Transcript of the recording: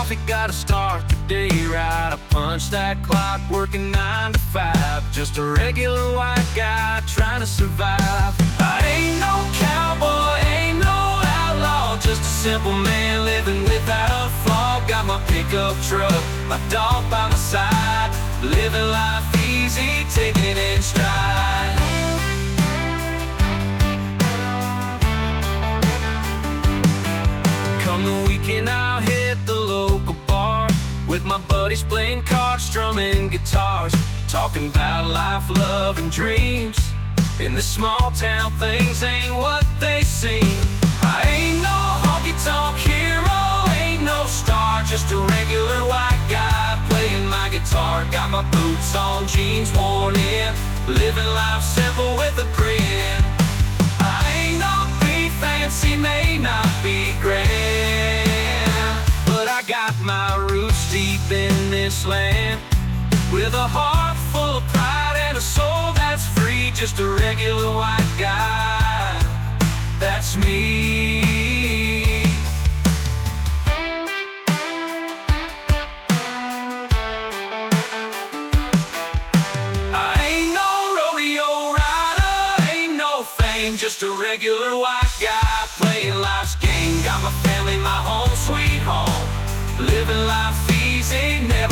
coffee, gotta start the day right. I punch that clock, working 9 to 5. Just a regular white guy trying to survive. I ain't no cowboy, ain't no outlaw, just a simple man living without a flaw. Got my pickup truck, my dog by my side, living life easy, taking it in stride. Come the weekend, I'll hit the local bar with my buddies playing cards, strumming guitars, talking about life, love, and dreams. In this small town, things ain't what they seem. I ain't no honky-tonk hero, ain't no star, just a regular white guy playing my guitar. Got my boots on, jeans worn in, living life simple with a grin. I ain't no be fancy, may not be grand, but I got my roots deep in this land, with a heart full of pride and a soul that's free. Just a regular white guy, that's me. I ain't no rodeo rider, ain't no fame, just a regular white guy playing life's game. Got my family, my home sweet home, living life easy, never